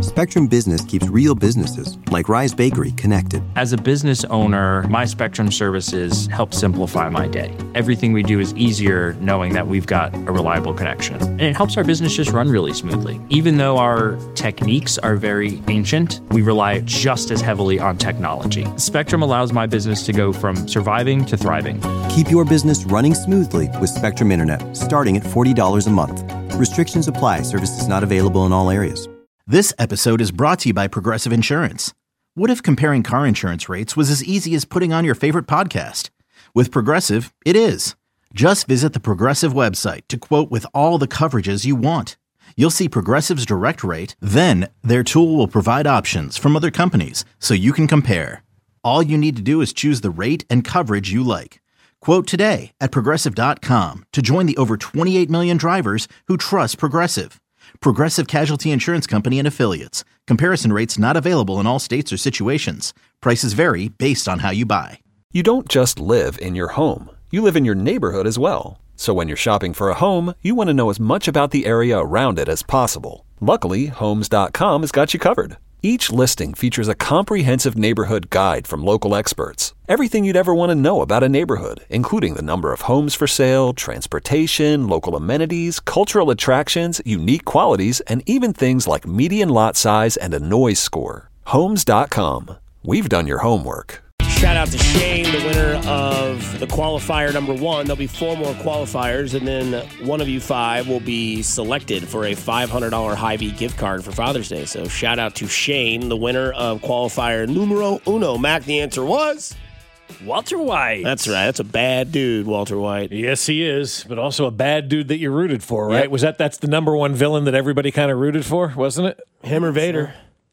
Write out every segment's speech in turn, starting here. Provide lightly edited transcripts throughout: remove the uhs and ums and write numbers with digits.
Spectrum Business keeps real businesses, like Rise Bakery, connected. As a business owner, my Spectrum services help simplify my day. Everything we do is easier knowing that we've got a reliable connection. And it helps our business just run really smoothly. Even though our techniques are very ancient, we rely just as heavily on technology. Spectrum allows my business to go from surviving to thriving. Keep your business running smoothly with Spectrum Internet, starting at $40 a month. Restrictions apply. Services not available in all areas. This episode is brought to you by Progressive Insurance. What if comparing car insurance rates was as easy as putting on your favorite podcast? With Progressive, it is. Just visit the Progressive website to quote with all the coverages you want. You'll see Progressive's direct rate, then their tool will provide options from other companies so you can compare. All you need to do is choose the rate and coverage you like. Quote today at Progressive.com to join the over 28 million drivers who trust Progressive. Progressive Casualty Insurance Company and Affiliates. Comparison rates not available in all states or situations. Prices vary based on how you buy. You don't just live in your home. You live in your neighborhood as well. So when you're shopping for a home, you want to know as much about the area around it as possible. Luckily, Homes.com has got you covered. Each listing features a comprehensive neighborhood guide from local experts. Everything you'd ever want to know about a neighborhood, including the number of homes for sale, transportation, local amenities, cultural attractions, unique qualities, and even things like median lot size and a noise score. Homes.com. We've done your homework. Shout out to Shane, the winner of the qualifier number 1. There'll be 4 more qualifiers, and then one of you 5 will be selected for a $500 Hy-Vee gift card for Father's Day. So shout out to Shane, the winner of qualifier numero uno. Mac, the answer was Walter White. That's right. That's a bad dude, Walter White. Yes, he is, but also a bad dude that you rooted for, right? Yep. That's the number one villain that everybody kind of rooted for, wasn't it? Him or Vader?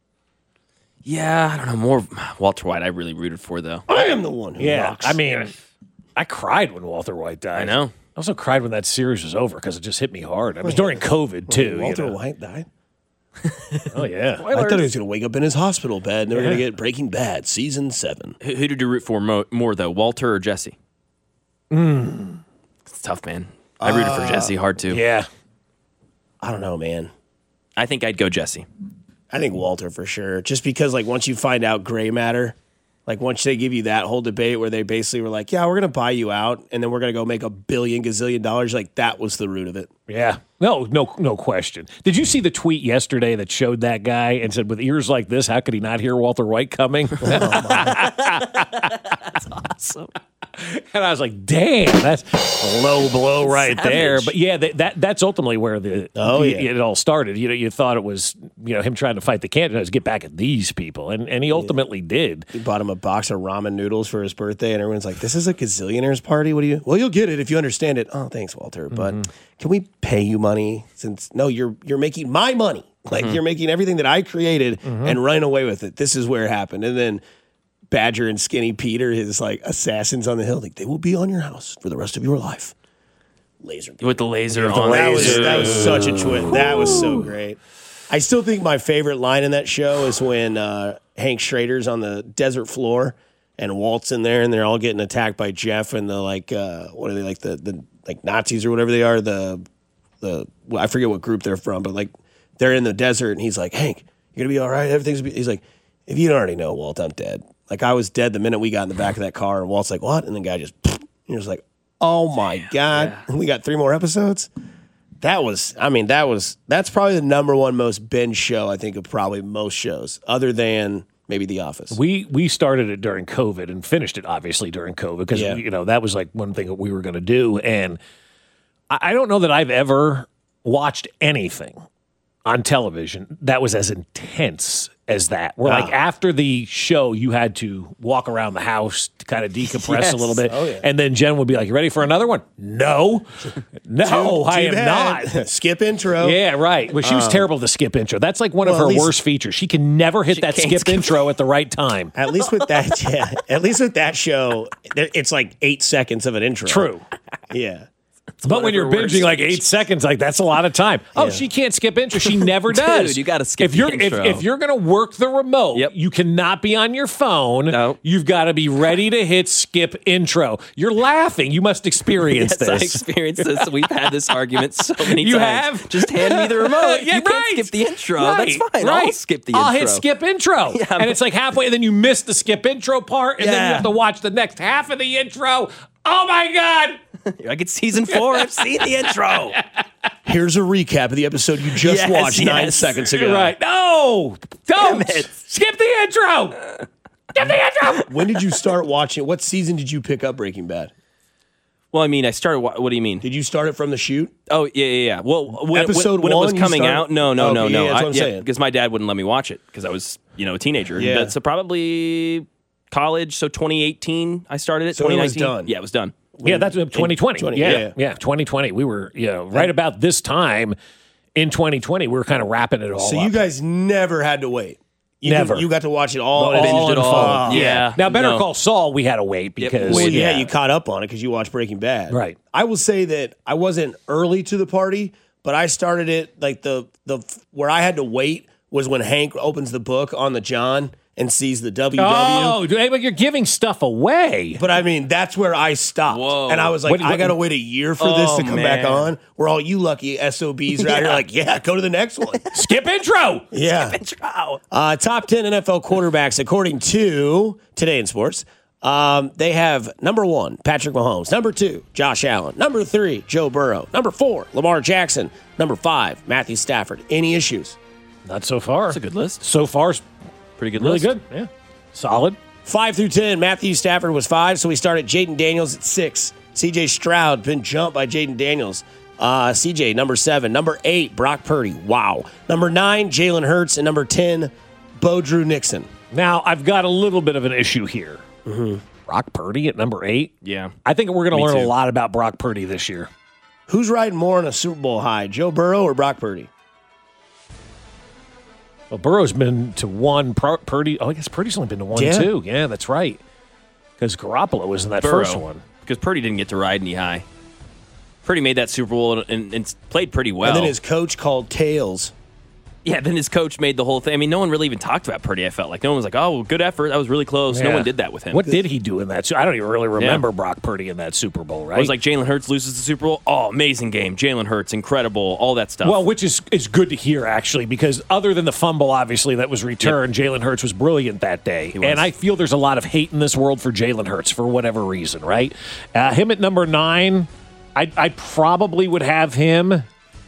Yeah, I don't know. More Walter White I really rooted for, though. I am the one who rocks. I mean, I cried when Walter White died. I know. I also cried when that series was over because it just hit me hard. It was during COVID, too. Walter White died? Oh, yeah. I thought he was going to wake up in his hospital bed and they were going to get Breaking Bad, Season 7. Who did you root for more, though, Walter or Jesse? It's tough, man. I rooted for Jesse hard, too. Yeah. I don't know, man. I think I'd go Jesse. I think Walter for sure. Just because, like, once you find out gray matter, like, once they give you that whole debate where they basically were like, yeah, we're going to buy you out, and then we're going to go make $1 billion gazillion dollars, like, that was the root of it. Yeah. No question. Did you see the tweet yesterday that showed that guy and said, with ears like this, how could he not hear Walter White coming? That's awesome. And I was like, damn, that's a low blow right there. But yeah, that's ultimately where it all started. You thought it was him trying to fight the candidates, get back at these people, and he ultimately did. He bought him a box of ramen noodles for his birthday, and everyone's like, "This is a gazillionaire's party. What do you? Well, you'll get it if you understand it." Oh, thanks, Walter. But can we pay you money? Since you're making my money. Like you're making everything that I created and running away with it. This is where it happened, and then Badger and Skinny Peter, his like assassins on the hill, like they will be on your house for the rest of your life. Laser with the laser on. That was such a twist. That was so great. I still think my favorite line in that show is when Hank Schrader's on the desert floor and Walt's in there and they're all getting attacked by Jeff and the what are they like the Nazis or whatever they are I forget what group they're from, but like they're in the desert and he's like, Hank, you're gonna be all right. He's like, if you don't already know, Walt, I'm dead. Like, I was dead the minute we got in the back of that car, and Walt's like, what? And the guy just, he was like, oh, my God. Yeah. We got 3 more episodes? That's probably the number one most binge show, I think, of probably most shows, other than maybe The Office. We started it during COVID and finished it, obviously, during COVID, because, that was like one thing that we were going to do. And I don't know that I've ever watched anything on television that was as intense as that. Where like after the show, you had to walk around the house to kind of decompress a little bit. Oh, yeah. And then Jen would be like, you ready for another one? No, I am not. Skip intro. Yeah, right. Well, she was terrible to skip intro. That's like one of her worst features. She can never hit that skip intro at the right time. At least with that, at least with that show, it's like 8 seconds of an intro. True. Yeah. But when you're binging like 8 seconds, like that's a lot of time. Oh, she can't skip intro. She never does. Dude, you got to skip if you're, the intro. If you're going to work the remote, you cannot be on your phone. No. You've got to be ready to hit skip intro. You're laughing. You must experience Yes, this. I experienced this. We've had this argument so many You times. have? Just hand me the remote. Yeah, you can't skip the intro. Right, That's fine. right. I'll skip the intro. I'll hit skip intro. Yeah, and it's like halfway, and then you miss the skip intro part, and then you Yeah. have to watch the next half of the intro. Oh, my God. Like it's season 4. I've seen the intro. Here's a recap of the episode you just watched 9 seconds ago. Right. No. Don't. Damn it. Skip the intro. Skip the intro. When did you start watching? What season did you pick up Breaking Bad? Well, I mean, I started. What do you mean? Did you start it from the shoot? Oh, yeah. Well, when Episode it was one, you coming started- out, no. Okay, yeah, that's what I'm saying. Because my dad wouldn't let me watch it because I was, a teenager. Yeah. But, so probably college. So 2018, I started it. So it was 2019. done. Yeah, it was done. Yeah, that's 2020. 20, yeah, yeah. 2020. We were, right about this time in 2020, we were kind of wrapping it all So up. you guys never had to wait. Never. You got to watch it all. All Binged it in all. fall. Yeah. Now, Better No. Call Saul, we had to wait because Well, yeah, you caught up on it because you watched Breaking Bad. Right. I will say that I wasn't early to the party, but I started it like the where I had to wait was when Hank opens the book on the John and sees the WW. Oh, but you're giving stuff away. But I mean, that's where I stopped. Whoa. And I was like, What- I got to wait a year for this to come back man. on. Where all you lucky SOBs are out here like, yeah, go to the next one. Skip intro. Yeah. Top 10 NFL quarterbacks, according to Today in Sports. They have number 1, Patrick Mahomes. Number 2, Josh Allen. Number 3, Joe Burrow. Number 4, Lamar Jackson. Number 5, Matthew Stafford. Any issues? Not so far. That's a good list. So far, Pretty good really list. good. Yeah. Solid. 5 through 10, Matthew Stafford was 5, so we started Jaden Daniels at 6. CJ Stroud been jumped by Jaden Daniels. CJ, number 7. Number 8, Brock Purdy. Wow. Number 9, Jalen Hurts. And number 10, Bo Drew Nixon. Now, I've got a little bit of an issue here. Brock Purdy at number 8. Yeah. I think we're going Me to learn too. a lot about Brock Purdy this year. Who's riding more on a Super Bowl high, Joe Burrow or Brock Purdy? Well, Burrow's been to 1. Purdy, I guess Purdy's only been to 1, Yeah. too. Yeah, that's right. Because Garoppolo was in that Burrow. first one. Because Purdy didn't get to ride knee high. Purdy made that Super Bowl and played pretty well. And then his coach called Tails. Yeah, then his coach made the whole thing. I mean, no one really even talked about Purdy, I felt like. No one was like, oh, good effort. That was really close. No Yeah. one did that with him. What did he do in that? I don't even really remember Brock Purdy in that Super Bowl, right? It was like Jalen Hurts loses the Super Bowl. Oh, amazing game. Jalen Hurts, incredible. All that stuff. Well, which is good to hear, actually, because other than the fumble, obviously, that was returned, Jalen Hurts was brilliant that day. was. And I feel there's a lot of hate in this world for Jalen Hurts for whatever reason, right? Him at number 9, I probably would have him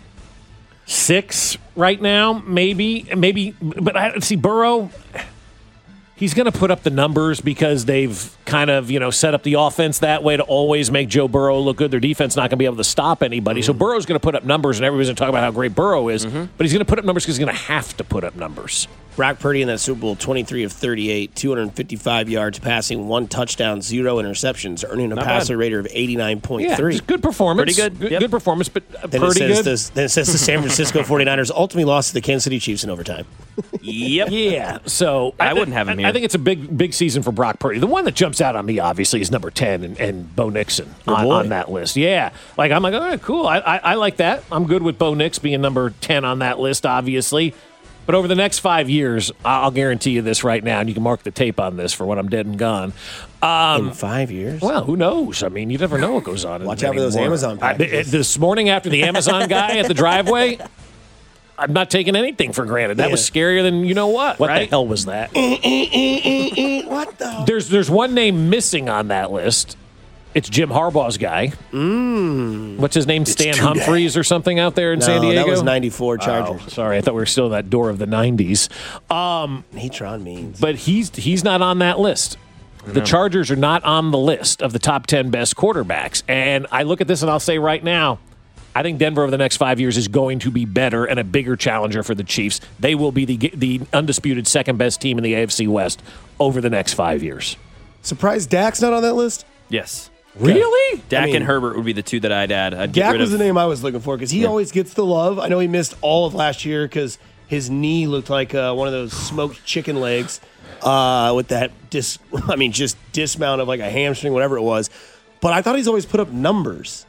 6 right now, maybe. But I see Burrow. He's going to put up the numbers because they've kind of, set up the offense that way to always make Joe Burrow look good. Their defense not going to be able to stop anybody. So Burrow's going to put up numbers, and everybody's going to talk about how great Burrow is. But he's going to put up numbers because he's going to have to put up numbers. Brock Purdy in that Super Bowl, 23 of 38, 255 yards passing, 1 touchdown, 0 interceptions, earning a passer rating of 89.3. Yeah, just good performance. Pretty good. Yep. Good performance, but Then Purdy it says good. then it says the San Francisco 49ers ultimately lost to the Kansas City Chiefs in overtime. Yep. Yeah, so I wouldn't have him here. I think it's a big season for Brock Purdy. The one that jumps out on me, obviously, is number 10 and Bo Nixon on that list. Yeah, I'm like, all right, cool. I like that. I'm good with Bo Nix being number 10 on that list, obviously. But over the next 5 years, I'll guarantee you this right now, and you can mark the tape on this for when I'm dead and gone. In 5 years? Well, who knows? I mean, you never know what goes on. Watch out for those anymore. Amazon packages. This morning after the Amazon guy at the driveway, I'm not taking anything for granted. That was scarier than you know what. What the hell was that? What the? There's one name missing on that list. It's Jim Harbaugh's guy. What's his name? Stan Humphries or something out there in San Diego? that was 94 Chargers. Oh, sorry, I thought we were still in that door of the 90s. Natron means. But he's not on that list. The Chargers are not on the list of the top 10 best quarterbacks. And I look at this and I'll say right now, I think Denver over the next 5 years is going to be better and a bigger challenger for the Chiefs. They will be the undisputed second best team in the AFC West over the next 5 years. Surprised Dak's not on that list? Yes. Really? Dak and Herbert would be the two that I'd add. I'd get Dak rid was of. the name I was looking for because he always gets the love. I know he missed all of last year because his knee looked like one of those smoked chicken legs with that just dismount of like a hamstring, whatever it was. But I thought he's always put up numbers.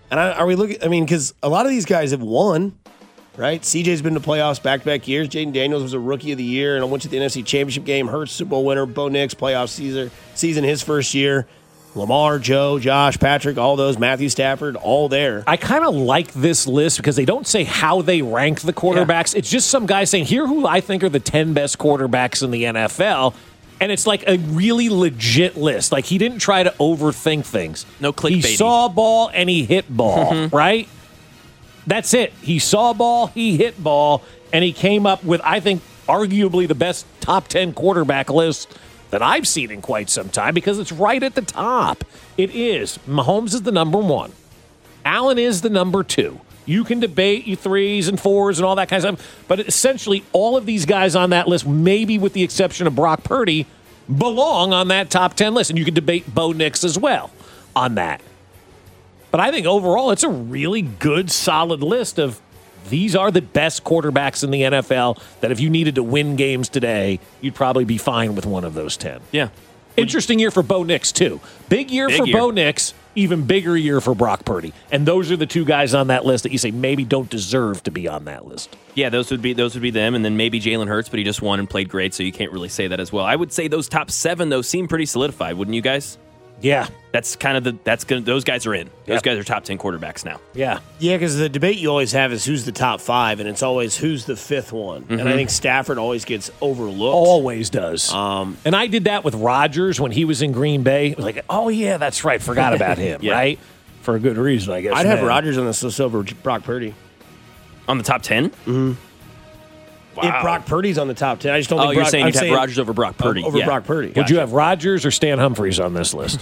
And are we looking? I mean, because a lot of these guys have won, right? CJ's been to playoffs back-to-back years. Jaden Daniels was a Rookie of the Year, and I went to the NFC Championship game. Hurts, Super Bowl winner. Bo Nix, playoff season his first year. Lamar, Joe, Josh, Patrick, all those. Matthew Stafford, all there. I kind of like this list because they don't say how they rank the quarterbacks. Yeah. It's just some guy saying, here who I think are the 10 best quarterbacks in the NFL. And it's like a really legit list. Like, he didn't try to overthink things. No clickbaiting. He saw ball and he hit ball, right? That's it. He saw ball, he hit ball, and he came up with, I think, arguably the best top 10 quarterback list that I've seen in quite some time because it's right at the top. It is. Mahomes is the number 1. Allen is the number 2. You can debate your 3s and 4s and all that kind of stuff, but essentially all of these guys on that list, maybe with the exception of Brock Purdy, belong on that top 10 list. And you can debate Bo Nix as well on that. But I think overall it's a really good, solid list of these are the best quarterbacks in the NFL that if you needed to win games today, you'd probably be fine with one of those 10. Yeah. Interesting year for Bo Nix, too. Big year for Bo Nix, even bigger year for Brock Purdy. And those are the 2 guys on that list that you say maybe don't deserve to be on that list. Yeah, those would be them, and then maybe Jalen Hurts, but he just won and played great, so you can't really say that as well. I would say those top 7, though, seem pretty solidified, wouldn't you guys? Yeah. That's kind of those guys are in. Those guys are top 10 quarterbacks now. Yeah. Yeah, because the debate you always have is who's the top 5, and it's always who's the 5th one. And I think Stafford always gets overlooked. Always does. And I did that with Rodgers when he was in Green Bay. It was like, oh, yeah, that's right. Forgot about him, right? For a good reason, I guess. I'd have Rodgers on this list over Brock Purdy. On the top 10? Mm-hmm. Wow. If Brock Purdy's on the top 10, I just don't think you're saying you'd have Rodgers over Brock Purdy. Over Brock Purdy. Would you have Rodgers or Stan Humphries on this list?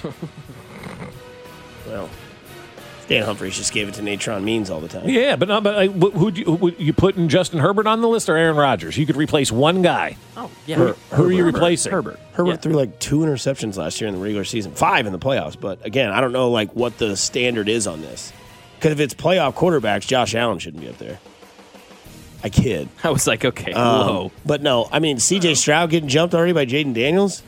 Well, Stan Humphries just gave it to Natron Means all the time. Yeah, but would you putting Justin Herbert on the list or Aaron Rodgers? You could replace one guy. Oh, yeah. Who are you replacing? Herbert threw like 2 interceptions last year in the regular season, 5 in the playoffs. But again, I don't know like what the standard is on this. Because if it's playoff quarterbacks, Josh Allen shouldn't be up there. I kid. I was like, okay, whoa. But no, I mean, C.J. Stroud getting jumped already by Jaden Daniels?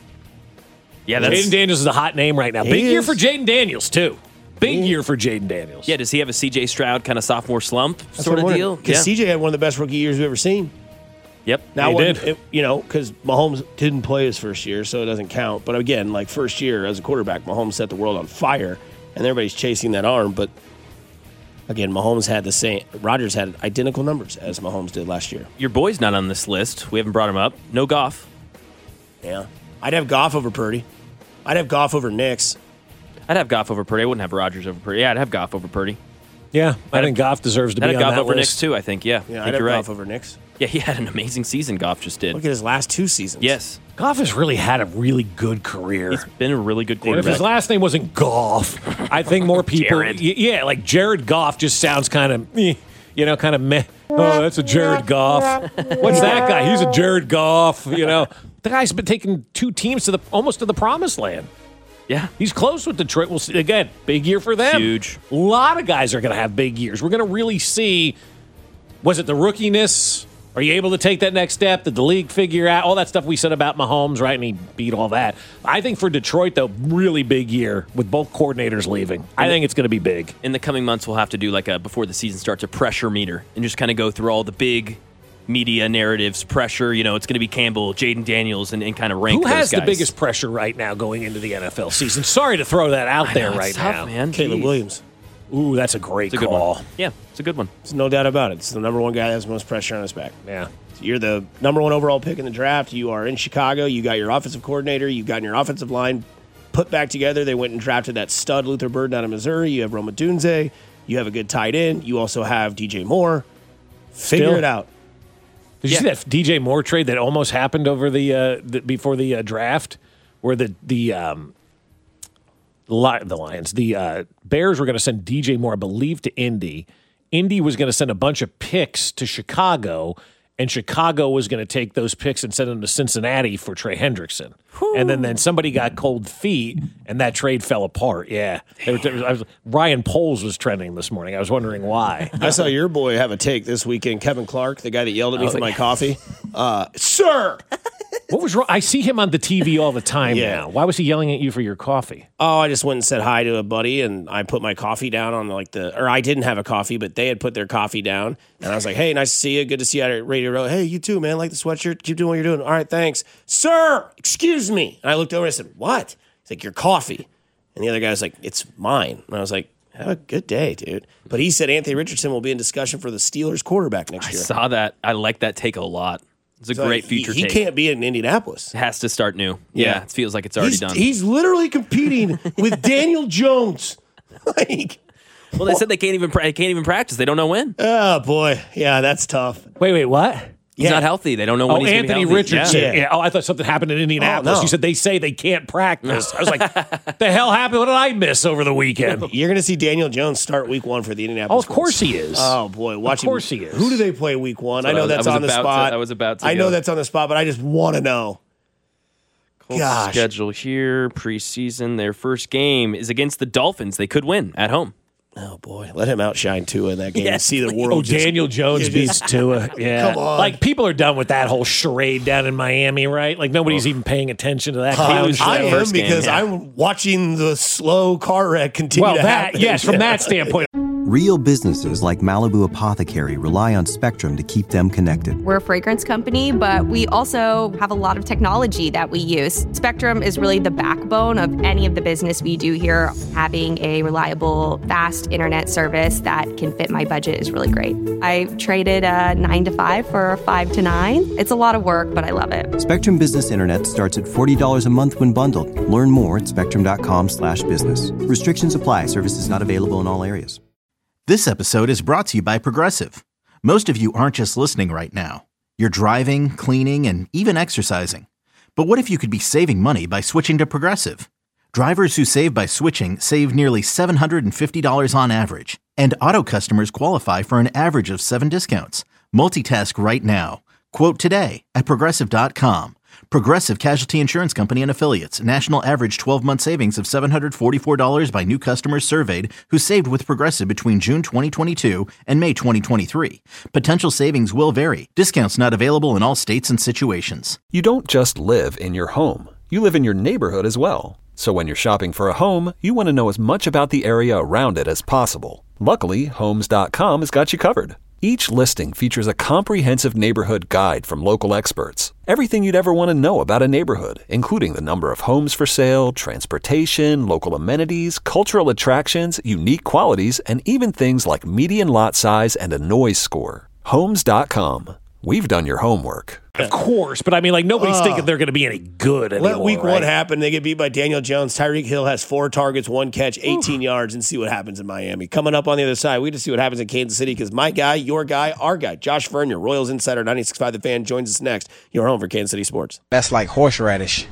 Yeah, Jaden Daniels is a hot name right now. Big year for Jaden Daniels, too. Big year for Jaden Daniels. Yeah, does he have a C.J. Stroud kind of sophomore slump sort of deal? Because C.J. had one of the best rookie years we've ever seen. Yep. Now, he did. Because Mahomes didn't play his first year, so it doesn't count. But again, like first year as a quarterback, Mahomes set the world on fire, and everybody's chasing that arm. But again, Mahomes had the same. Rodgers had identical numbers as Mahomes did last year. Your boy's not on this list. We haven't brought him up. No Goff. Yeah. I'd have Goff over Purdy. I'd have Goff over Nix. I'd have Goff over Purdy. I wouldn't have Rodgers over Purdy. Yeah, I'd have Goff over Purdy. Yeah, I think Goff deserves to be on that list. I'd have Goff over Nix, too, I think. Yeah, I'd have Goff over Nix. Yeah, he had an amazing season, Goff just did. Look at his last 2 seasons. Yes. Goff has really had a really good career. He's been a really good quarterback. If his last name wasn't Goff, I think more people... Jared. Yeah, like Jared Goff just sounds kind of, kind of meh. Oh, that's a Jared Goff. What's that guy? He's a Jared Goff, The guy's been taking 2 teams to almost to the promised land. Yeah. He's close with Detroit. We'll see. Again, big year for them. Huge. A lot of guys are going to have big years. We're going to really see, was it the rookiness? Are you able to take that next step? Did the league figure out all that stuff we said about Mahomes, right? And he beat all that. I think for Detroit, though, really big year with both coordinators leaving. I think it's going to be big. In the coming months, we'll have to do before the season starts, a pressure meter and just kind of go through all the big media narratives, pressure. It's going to be Campbell, Jaden Daniels, and kind of rank those guys. Who has the biggest pressure right now going into the NFL season? Sorry to throw that out there right now. Man. Caleb Williams. Ooh, that's a great call. Good yeah, it's a good one. There's no doubt about it. It's the number 1 guy that has the most pressure on his back. Yeah. So you're the number 1 overall pick in the draft. You are in Chicago. You got your offensive coordinator. You've gotten your offensive line put back together. They went and drafted that stud Luther Burden out of Missouri. You have Roma Dunze. You have a good tight end. You also have DJ Moore. Figure it out. Did you see that DJ Moore trade that almost happened over before the draft, where the Lions, the Bears were going to send DJ Moore, I believe, to Indy. Indy was going to send a bunch of picks to Chicago, and Chicago was going to take those picks and send them to Cincinnati for Trey Hendrickson. Whew. And then somebody got cold feet, and that trade fell apart. Yeah. Ryan Poles was trending this morning. I was wondering why. I saw your boy have a take this weekend, Kevin Clark, the guy that yelled at me for my coffee. Sir! What was wrong? I see him on the TV all the time Yeah. now. Why was he yelling at you for your coffee? Oh, I just went and said hi to a buddy, and I put my coffee down on or I didn't have a coffee, but they had put their coffee down, and I was like, "Hey, nice to see you. Good to see you at Radio Row. Hey, you too, man. Like the sweatshirt. Keep doing what you're doing. All right, thanks, sir. Excuse me." And I looked over and I said, "What?" He's like, "Your coffee." And the other guy was like, "It's mine." And I was like, "Have a good day, dude." But he said Anthony Richardson will be in discussion for the Steelers quarterback next year. I saw that. I like that take a lot. It's a great future he take. can't be in Indianapolis. It has to start new. Yeah, it feels like it's already done. He's literally competing with Daniel Jones. Well, they said they can't even practice. They don't know when. Oh boy, yeah, that's tough. wait, what? He's not healthy. They don't know when he's going to be Anthony healthy. Richardson. Yeah. Oh, I thought something happened in Indianapolis. no. You said they say they can't practice. I was like, the hell happened? What did I miss over the weekend? You're going to see Daniel Jones start week 1 for the Indianapolis. Of course he is. Oh boy, watch Of course him. he is. Who do they play week 1? I know that's on the spot. I was about to. I know go. that's on the spot, but I just want to know. Colts Gosh. schedule here preseason. Their first game is against the Dolphins. They could win at home. Oh boy, let him outshine Tua in that game and Yes, see the please. world. Oh, Daniel Jones beats Tua. Yeah. Come on. Like, people are done with that whole charade down in Miami, right? Like, nobody's even paying attention to that clown show. I am first game, because yeah. I'm watching the slow car wreck continue Well, to happen. yes, from that standpoint. Real businesses like Malibu Apothecary rely on Spectrum to keep them connected. We're a fragrance company, but we also have a lot of technology that we use. Spectrum is really the backbone of any of the business we do here. Having a reliable, fast internet service that can fit my budget is really great. I traded a 9 to 5 for a 5 to 9. It's a lot of work, but I love it. Spectrum Business Internet starts at $40 a month when bundled. Learn more at spectrum.com/business. Restrictions apply. Services not available in all areas. This episode is brought to you by Progressive. Most of you aren't just listening right now. You're driving, cleaning, and even exercising. But what if you could be saving money by switching to Progressive? Drivers who save by switching save nearly $750 on average. And auto customers qualify for an average of 7 discounts. Multitask right now. Quote today at Progressive.com. Progressive Casualty Insurance Company and Affiliates. National average 12-month savings of $744 by new customers surveyed who saved with Progressive between June 2022 and May 2023. Potential savings will vary. Discounts not available in all states and situations. You don't just live in your home. You live in your neighborhood as well. So when you're shopping for a home, you want to know as much about the area around it as possible. Luckily, Homes.com has got you covered. Each listing features a comprehensive neighborhood guide from local experts. Everything you'd ever want to know about a neighborhood, including the number of homes for sale, transportation, local amenities, cultural attractions, unique qualities, and even things like median lot size and a noise score. Homes.com. We've done your homework. Of course, but I mean, like, nobody's thinking they're going to be any good anymore. Let week 1 right? happen. They get beat by Daniel Jones. Tyreek Hill has 4 targets, 1 catch, 18 yards, and see what happens in Miami. Coming up on the other side, we just see what happens in Kansas City because my guy, your guy, our guy, Josh Fern, your Royals insider, 96.5 The Fan, joins us next. You're home for Kansas City Sports. That's like horseradish.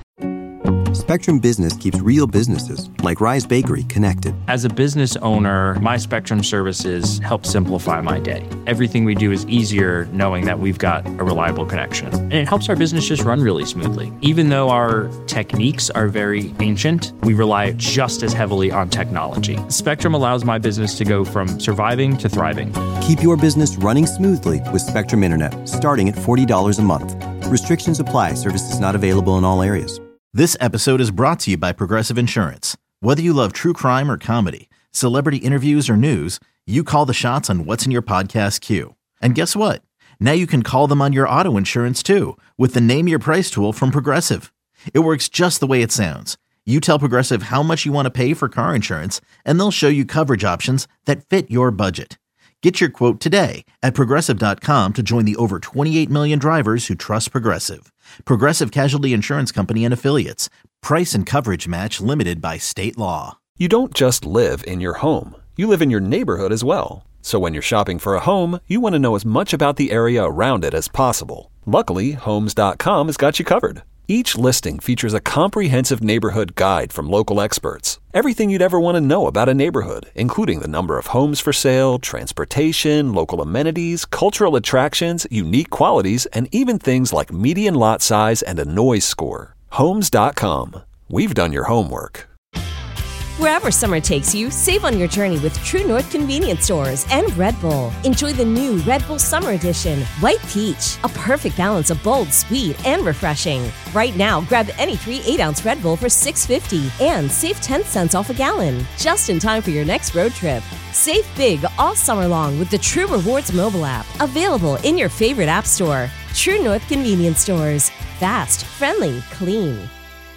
Spectrum Business keeps real businesses like Rise Bakery connected. As a business owner, my Spectrum services help simplify my day. Everything we do is easier knowing that we've got a reliable connection. And it helps our business just run really smoothly. Even though our techniques are very ancient, we rely just as heavily on technology. Spectrum allows my business to go from surviving to thriving. Keep your business running smoothly with Spectrum Internet, starting at $40 a month. Restrictions apply. Services not available in all areas. This episode is brought to you by Progressive Insurance. Whether you love true crime or comedy, celebrity interviews or news, you call the shots on what's in your podcast queue. And guess what? Now you can call them on your auto insurance too with the Name Your Price tool from Progressive. It works just the way it sounds. You tell Progressive how much you want to pay for car insurance, and they'll show you coverage options that fit your budget. Get your quote today at Progressive.com to join the over 28 million drivers who trust Progressive. Progressive Casualty Insurance Company and Affiliates. Price and coverage match limited by state law. You don't just live in your home. You live in your neighborhood as well. So when you're shopping for a home, you want to know as much about the area around it as possible. Luckily, Homes.com has got you covered. Each listing features a comprehensive neighborhood guide from local experts. Everything you'd ever want to know about a neighborhood, including the number of homes for sale, transportation, local amenities, cultural attractions, unique qualities, and even things like median lot size and a noise score. Homes.com. We've done your homework. Wherever summer takes you, save on your journey with True North Convenience Stores and Red Bull. Enjoy the new Red Bull Summer Edition, White Peach, a perfect balance of bold, sweet, and refreshing. Right now, grab any 3 8-ounce Red Bull for $6.50 and save 10 cents off a gallon. Just in time for your next road trip. Save big all summer long with the True Rewards mobile app, available in your favorite app store. True North Convenience Stores. Fast, friendly, clean.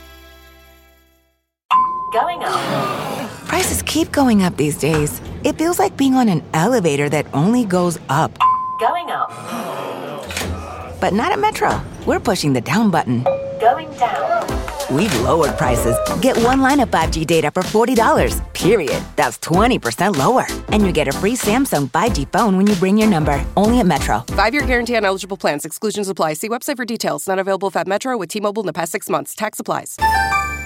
Going up. Prices keep going up these days. It feels like being on an elevator that only goes up. Going up. But not at Metro. We're pushing the down button. Going down. We've lowered prices. Get one line of 5G data for $40, period. That's 20% lower. And you get a free Samsung 5G phone when you bring your number. Only at Metro. 5-year guarantee on eligible plans. Exclusions apply. See website for details. Not available at Metro with T-Mobile in the past 6 months. Tax applies.